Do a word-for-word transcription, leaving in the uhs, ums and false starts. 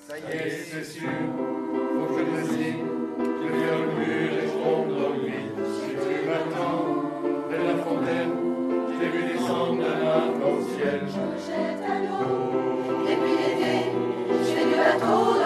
Ça y est, c'est sûr, faut que je le signe. Je viens le mur et je tombe dans le vide. Si tu m'attends, près de la fontaine, je t'ai vu descendre d'un arc au ciel. Je me jette à l'eau, et puis l'été, je fais du bateau.